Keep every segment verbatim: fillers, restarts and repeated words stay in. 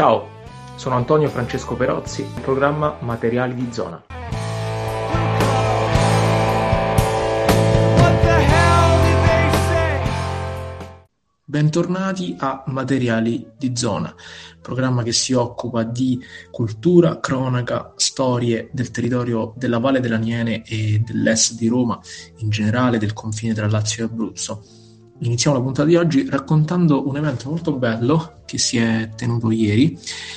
Ciao, sono Antonio Francesco Perozzi, programma Materiali di Zona. Bentornati a Materiali di Zona, programma che si occupa di cultura, cronaca, storie del territorio della Valle dell'Aniene e dell'est di Roma, in generale del confine tra Lazio e Abruzzo. Iniziamo la puntata di oggi raccontando un evento molto bello che si è tenuto ieri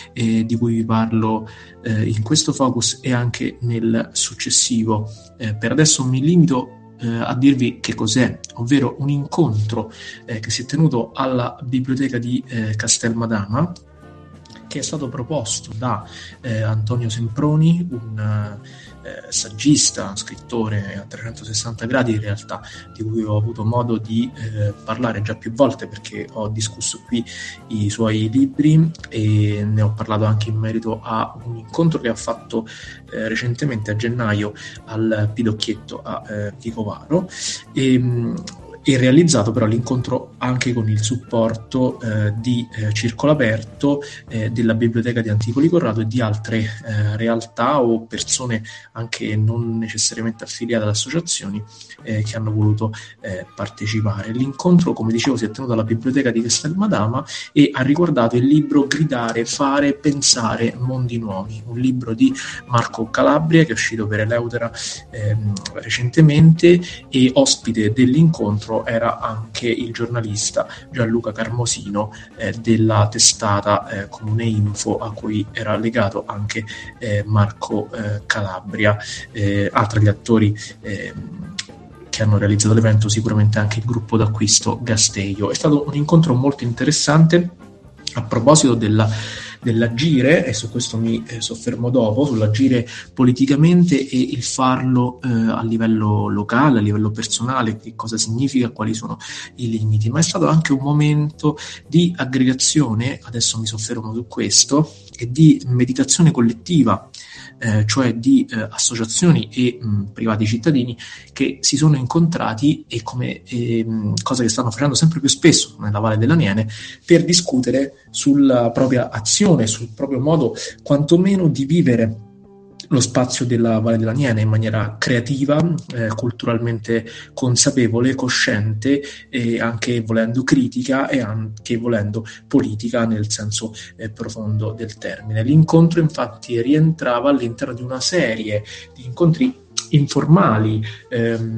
e di cui vi parlo eh, in questo focus e anche nel successivo. Eh, per adesso mi limito eh, a dirvi che cos'è, ovvero un incontro eh, che si è tenuto alla biblioteca di eh, Castelmadama, che è stato proposto da eh, Antonio Semproni, un eh, saggista, scrittore a trecentosessanta gradi in realtà, di cui ho avuto modo di eh, parlare già più volte perché ho discusso qui i suoi libri e ne ho parlato anche in merito a un incontro che ha fatto eh, recentemente a gennaio al Pidocchietto a eh, Vicovaro e mh, e realizzato però l'incontro anche con il supporto eh, di eh, Circolo Aperto, eh, della Biblioteca di Anticoli Corrado e di altre eh, realtà o persone anche non necessariamente affiliate ad associazioni eh, che hanno voluto eh, partecipare. L'incontro, come dicevo, si è tenuto alla Biblioteca di Castelmadama e ha riguardato il libro Gridare, Fare, Pensare, Mondi Nuovi, un libro di Marco Calabria che è uscito per Eleutera eh, recentemente, e ospite dell'incontro era anche il giornalista Gianluca Carmosino eh, della testata eh, Comune Info, a cui era legato anche eh, Marco eh, Calabria. Eh, altri gli attori eh, che hanno realizzato l'evento, sicuramente anche il gruppo d'acquisto Gasteio. È stato un incontro molto interessante. A proposito della dell'agire, e su questo mi eh, soffermo dopo, sull'agire politicamente e il farlo eh, a livello locale, a livello personale, che cosa significa, quali sono i limiti, ma è stato anche un momento di aggregazione, adesso mi soffermo su questo, e di meditazione collettiva, eh, cioè di eh, associazioni e mh, privati cittadini che si sono incontrati e come eh, cosa che stanno facendo sempre più spesso nella Valle dell'Aniene, per discutere sulla propria azione, sul proprio modo quantomeno di vivere lo spazio della Valle dell'Aniene in maniera creativa, eh, culturalmente consapevole, cosciente e anche volendo critica e anche volendo politica nel senso eh, profondo del termine. L'incontro infatti rientrava all'interno di una serie di incontri informali, ehm,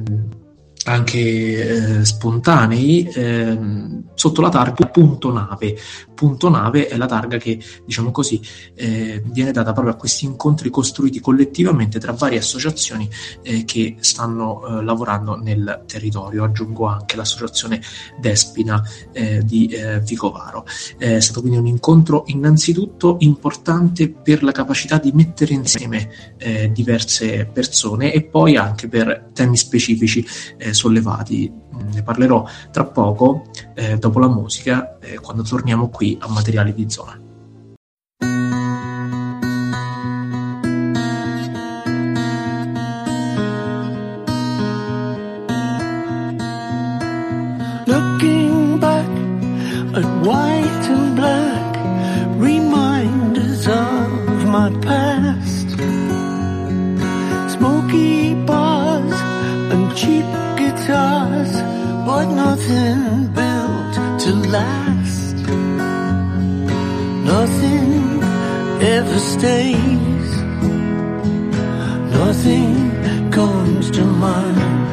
anche eh, spontanei, ehm, sotto la targa Punto Nave. Punto Nave è la targa che, diciamo così, eh, viene data proprio a questi incontri costruiti collettivamente tra varie associazioni eh, che stanno eh, lavorando nel territorio. Aggiungo anche l'associazione Despina eh, di eh, Vicovaro. È stato quindi un incontro innanzitutto importante per la capacità di mettere insieme eh, diverse persone e poi anche per temi specifici eh, sollevati. Ne parlerò tra poco, eh, dopo la musica, eh, quando torniamo qui a Materiali di Zona. Looking back at white and black, reminders of my past, smoky bars and cheap guitars, but nothing built to last. Nothing ever stays, nothing comes to mind.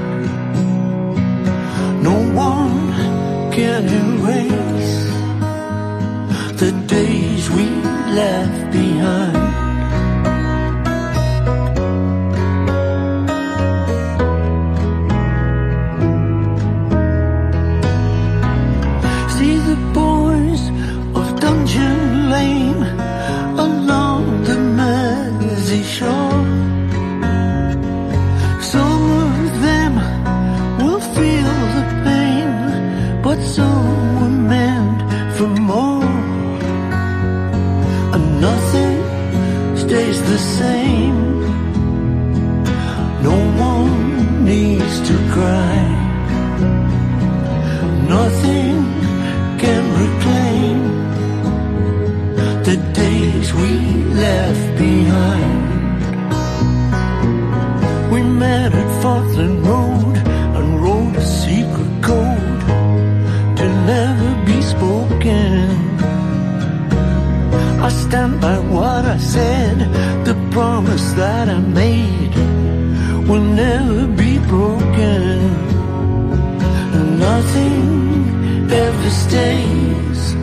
No one can erase the days we left behind. Some were meant for more, and nothing stand by what I said. The promise that I made will never be broken. Nothing ever stays.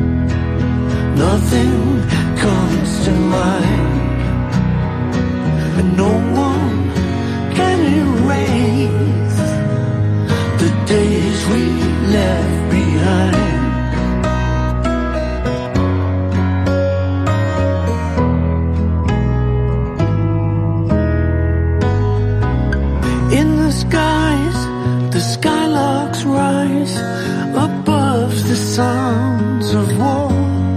Nothing comes to mind. And no one can erase the days we left behind. In the skies, the skylarks rise above the sounds of war.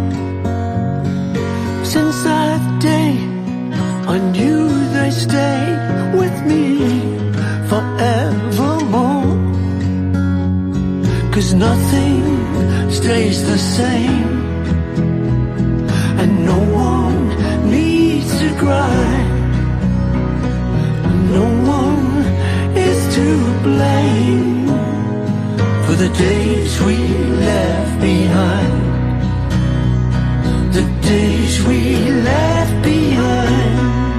Since that day, I knew they'd stay with me forevermore. 'Cause nothing stays the same, and no one needs to cry. No one is to blame for the days we left behind. The days we left behind.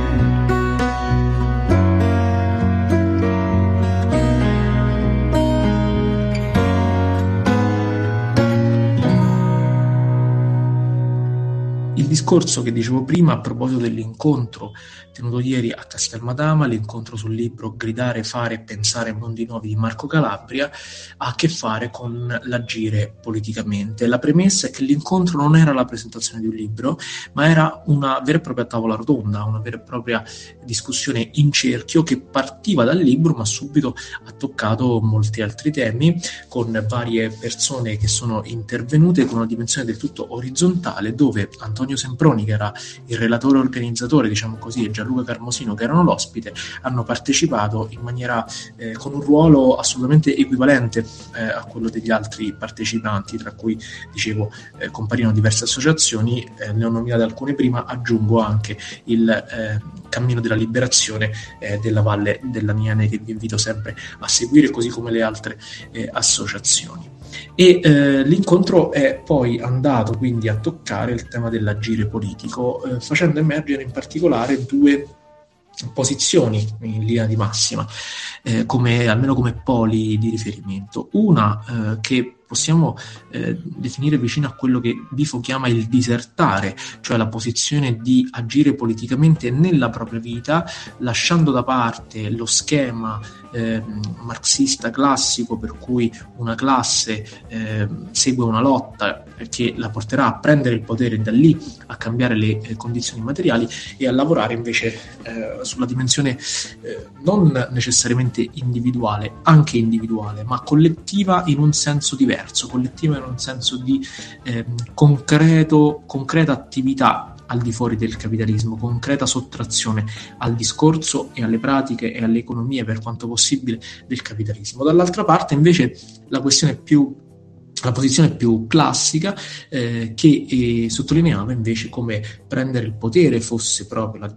Il discorso che dicevo prima a proposito dell'incontro tenuto ieri a Castelmadama, l'incontro sul libro Gridare, fare e pensare mondi nuovi di Marco Calabria, ha a che fare con l'agire politicamente. La premessa è che l'incontro non era la presentazione di un libro, ma era una vera e propria tavola rotonda, una vera e propria discussione in cerchio che partiva dal libro, ma subito ha toccato molti altri temi, con varie persone che sono intervenute con una dimensione del tutto orizzontale, dove Antonio Semproni, che era il relatore organizzatore, diciamo così, e Gianluca Carmosino, che erano l'ospite, hanno partecipato in maniera eh, con un ruolo assolutamente equivalente eh, a quello degli altri partecipanti, tra cui, dicevo, eh, comparirono diverse associazioni, eh, ne ho nominate alcune prima, aggiungo anche il eh, Cammino della Liberazione eh, della Valle dell'Aniene, che vi invito sempre a seguire, così come le altre eh, associazioni. E eh, l'incontro è poi andato quindi a toccare il tema dell'agire politico, eh, facendo emergere in particolare due posizioni in linea di massima, eh, come, almeno come poli di riferimento. Una eh, che possiamo eh, definire vicino a quello che Bifo chiama il disertare, cioè la posizione di agire politicamente nella propria vita, lasciando da parte lo schema eh, marxista classico per cui una classe eh, segue una lotta che la porterà a prendere il potere e da lì a cambiare le eh, condizioni materiali, e a lavorare invece eh, sulla dimensione eh, non necessariamente individuale, anche individuale, ma collettiva in un senso diverso, collettiva in un senso di eh, concreto, concreta attività al di fuori del capitalismo, concreta sottrazione al discorso e alle pratiche e alle economie, per quanto possibile, del capitalismo. Dall'altra parte invece la questione più la posizione più classica eh, che eh, sottolineava invece come prendere il potere fosse proprio la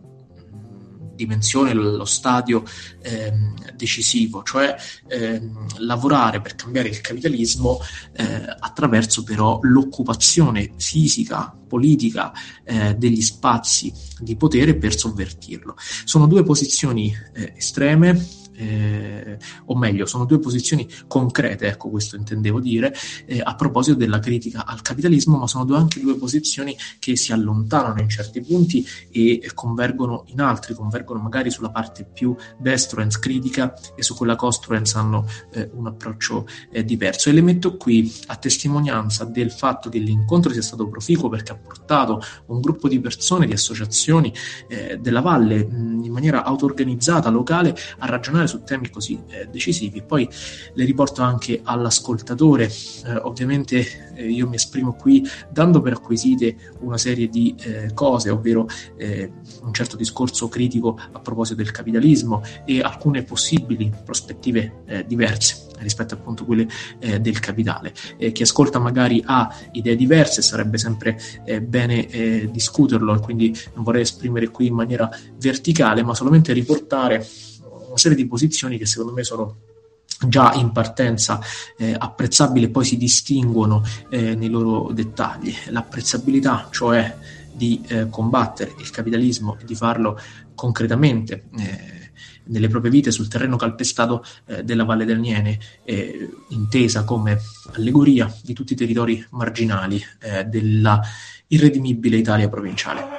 dimensione, lo stadio ehm, decisivo, cioè ehm, lavorare per cambiare il capitalismo eh, attraverso però l'occupazione fisica, politica eh, degli spazi di potere per sovvertirlo. Sono due posizioni eh, estreme, Eh, o meglio, sono due posizioni concrete, ecco, questo intendevo dire, eh, a proposito della critica al capitalismo, ma sono due, anche due posizioni che si allontanano in certi punti e eh, convergono in altri, convergono magari sulla parte più destruens critica, e su quella construens hanno eh, un approccio eh, diverso, e le metto qui a testimonianza del fatto che l'incontro sia stato proficuo, perché ha portato un gruppo di persone, di associazioni eh, della Valle, mh, in maniera auto-organizzata, locale, a ragionare su temi così eh, decisivi. Poi le riporto anche all'ascoltatore. Eh, ovviamente eh, io mi esprimo qui dando per acquisite una serie di eh, cose, ovvero eh, un certo discorso critico a proposito del capitalismo e alcune possibili prospettive eh, diverse rispetto appunto a quelle eh, del capitale. Eh, chi ascolta magari ha idee diverse, sarebbe sempre eh, bene eh, discuterlo, e quindi non vorrei esprimere qui in maniera verticale, ma solamente riportare una serie di posizioni che secondo me sono già in partenza eh, apprezzabili e poi si distinguono eh, nei loro dettagli. L'apprezzabilità, cioè di eh, combattere il capitalismo e di farlo concretamente eh, nelle proprie vite sul terreno calpestato eh, della Valle del Niene, eh, intesa come allegoria di tutti i territori marginali eh, della irredimibile Italia provinciale.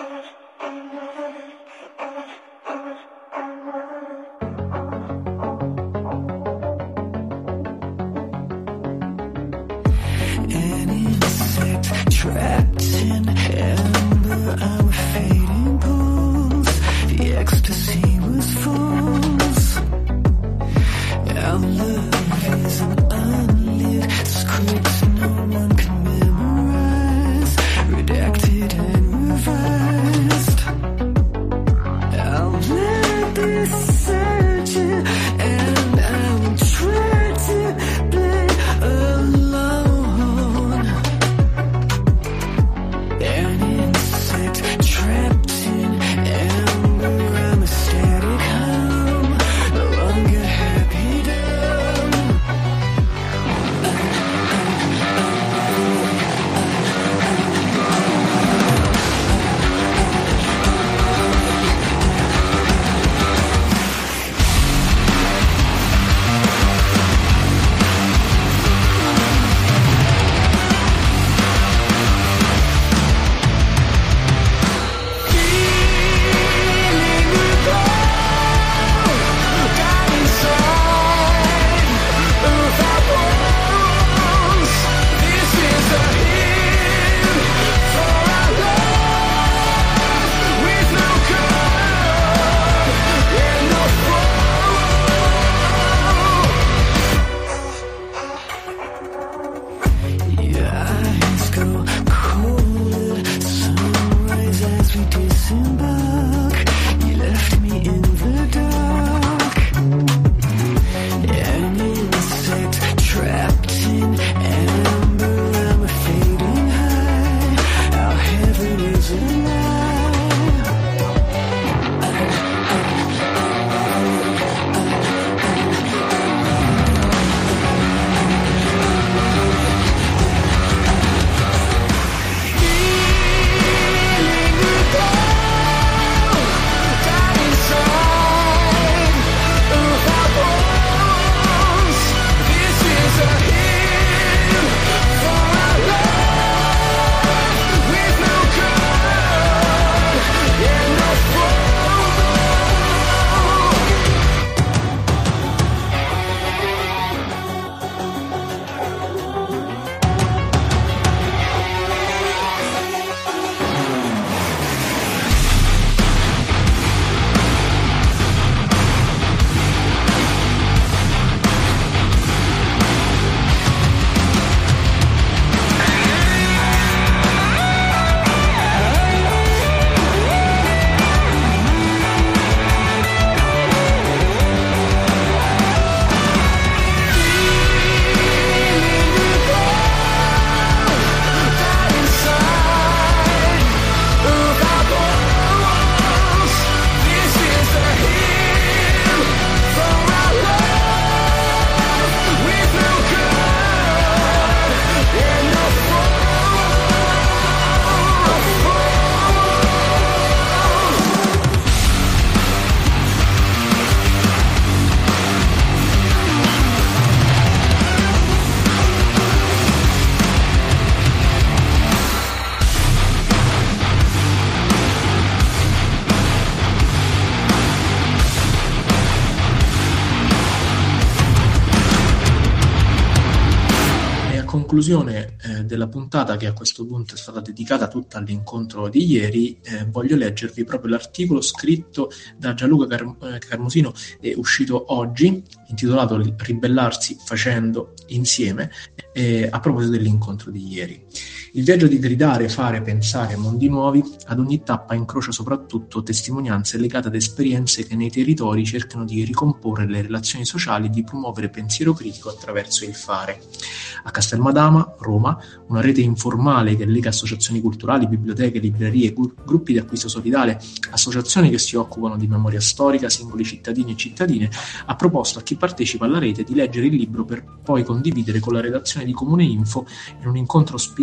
conclusione eh, della puntata, che a questo punto è stata dedicata tutta all'incontro di ieri, eh, voglio leggervi proprio l'articolo scritto da Gianluca Car- Carmosino, è uscito oggi, intitolato Ribellarsi facendo insieme, eh, a proposito dell'incontro di ieri. Il viaggio di gridare, fare, pensare mondi nuovi ad ogni tappa incrocia soprattutto testimonianze legate ad esperienze che nei territori cercano di ricomporre le relazioni sociali e di promuovere pensiero critico attraverso il fare. A Castelmadama, Roma, una rete informale che lega associazioni culturali, biblioteche, librerie, gruppi di acquisto solidale, associazioni che si occupano di memoria storica, singoli cittadini e cittadine, ha proposto a chi partecipa alla rete di leggere il libro per poi condividere con la redazione di Comune Info in un incontro ospitato il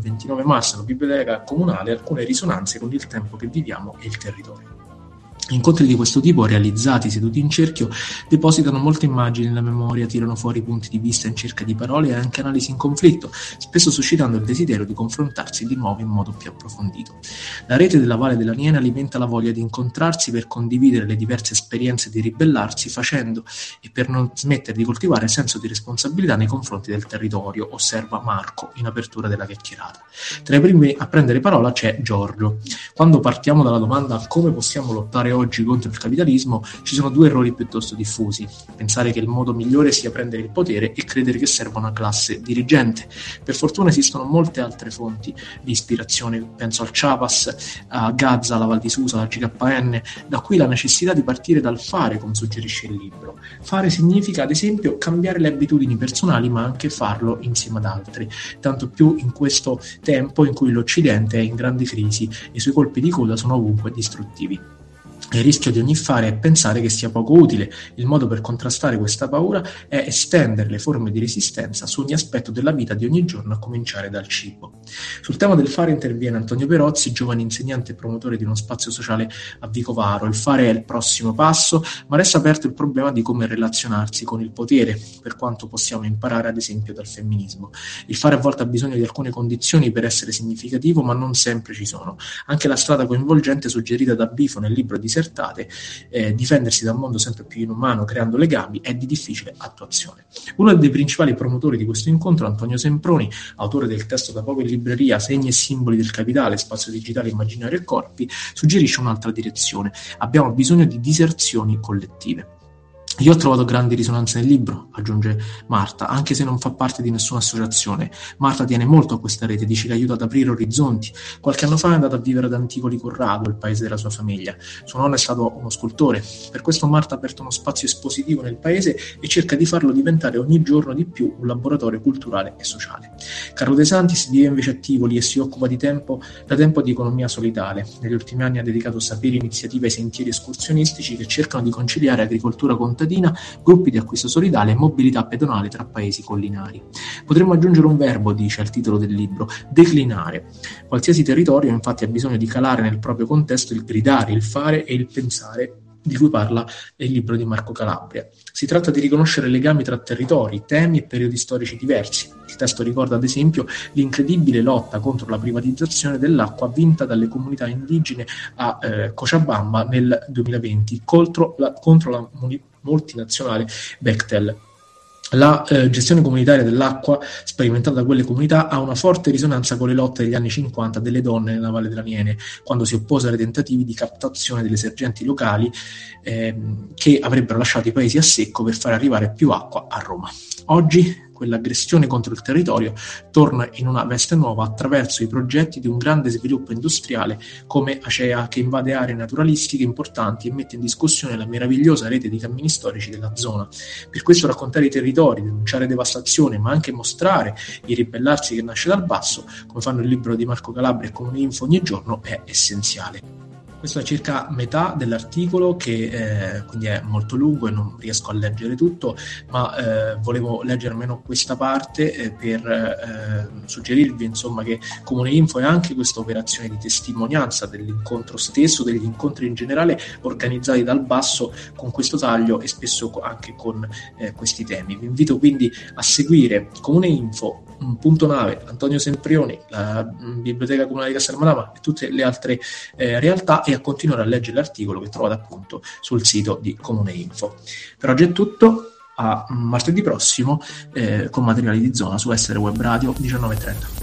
ventinove marzo alla Biblioteca Comunale alcune risonanze con il tempo che viviamo e il territorio. Incontri di questo tipo, realizzati seduti in cerchio, depositano molte immagini nella memoria, tirano fuori punti di vista in cerca di parole e anche analisi in conflitto, spesso suscitando il desiderio di confrontarsi di nuovo in modo più approfondito. La rete della Valle dell'Aniene alimenta la voglia di incontrarsi per condividere le diverse esperienze di ribellarsi, facendo e per non smettere di coltivare senso di responsabilità nei confronti del territorio, osserva Marco in apertura della chiacchierata. Tra i primi a prendere parola c'è Giorgio. Quando partiamo dalla domanda come possiamo lottare oggi contro il capitalismo, ci sono due errori piuttosto diffusi: pensare che il modo migliore sia prendere il potere e credere che serva una classe dirigente. Per fortuna esistono molte altre fonti di ispirazione, penso al Chiapas, a Gaza, alla Val di Susa, alla G K N, da qui la necessità di partire dal fare, come suggerisce il libro. Fare significa ad esempio cambiare le abitudini personali, ma anche farlo insieme ad altri, tanto più in questo tempo in cui l'Occidente è in grande crisi e i suoi colpi di coda sono ovunque distruttivi. Il rischio di ogni fare è pensare che sia poco utile. Il modo per contrastare questa paura è estendere le forme di resistenza su ogni aspetto della vita di ogni giorno, a cominciare dal cibo. Sul tema del fare interviene Antonio Perozzi, giovane insegnante e promotore di uno spazio sociale a Vicovaro. Il fare è il prossimo passo, ma resta aperto il problema di come relazionarsi con il potere, per quanto possiamo imparare ad esempio dal femminismo. Il fare a volte ha bisogno di alcune condizioni per essere significativo, ma non sempre ci sono. Anche la strada coinvolgente suggerita da Bifo nel libro di Eh, difendersi da un mondo sempre più inumano creando legami è di difficile attuazione. Uno dei principali promotori di questo incontro, Antonio Semproni, autore del testo da poco in libreria Segni e simboli del capitale, spazio digitale, immaginario e corpi, suggerisce un'altra direzione: abbiamo bisogno di diserzioni collettive. Io ho trovato grandi risonanze nel libro, aggiunge Marta, anche se non fa parte di nessuna associazione. Marta tiene molto a questa rete, dice che aiuta ad aprire orizzonti. Qualche anno fa è andata a vivere ad Anticoli Corrado, il paese della sua famiglia. Suo nonno è stato uno scultore. Per questo Marta ha aperto uno spazio espositivo nel paese e cerca di farlo diventare ogni giorno di più un laboratorio culturale e sociale. Carlo De Santis vive invece a Tivoli e si occupa di tempo, da tempo di economia solidale. Negli ultimi anni ha dedicato saperi e iniziative ai sentieri escursionistici che cercano di conciliare agricoltura contadina, gruppi di acquisto solidale e mobilità pedonale tra paesi collinari. Potremmo aggiungere un verbo, dice al titolo del libro: declinare. Qualsiasi territorio infatti ha bisogno di calare nel proprio contesto il gridare, il fare e il pensare di cui parla il libro di Marco Calabria. Si tratta di riconoscere legami tra territori, temi e periodi storici diversi. Il testo ricorda ad esempio l'incredibile lotta contro la privatizzazione dell'acqua vinta dalle comunità indigene a eh, Cochabamba nel duemilaventi contro la, contro la multinazionale Bechtel. La eh, gestione comunitaria dell'acqua sperimentata da quelle comunità ha una forte risonanza con le lotte degli anni cinquanta delle donne nella Valle dell'Aniene, quando si oppose ai tentativi di captazione delle sorgenti locali ehm, che avrebbero lasciato i paesi a secco per far arrivare più acqua a Roma. Oggi quell'aggressione contro il territorio torna in una veste nuova attraverso i progetti di un grande sviluppo industriale come Acea, che invade aree naturalistiche importanti e mette in discussione la meravigliosa rete di cammini storici della zona. Per questo raccontare i territori, denunciare devastazione, ma anche mostrare il ribellarsi che nasce dal basso, come fanno il libro di Marco Calabria e Comune Info ogni giorno, è essenziale. Questo è circa metà dell'articolo, che eh, quindi è molto lungo e non riesco a leggere tutto, ma eh, volevo leggere almeno questa parte eh, per eh, suggerirvi insomma che Comune Info è anche questa operazione di testimonianza dell'incontro stesso, degli incontri in generale organizzati dal basso con questo taglio e spesso anche con eh, questi temi. Vi invito quindi a seguire Comune Info, Punto Nave, Antonio Semprioni, la Biblioteca Comunale di Castelmadama e tutte le altre eh, realtà, e a continuare a leggere l'articolo che trovate appunto sul sito di Comune Info. Per oggi è tutto, a martedì prossimo eh, con materiali di zona su Essere Web Radio diciannove e trenta.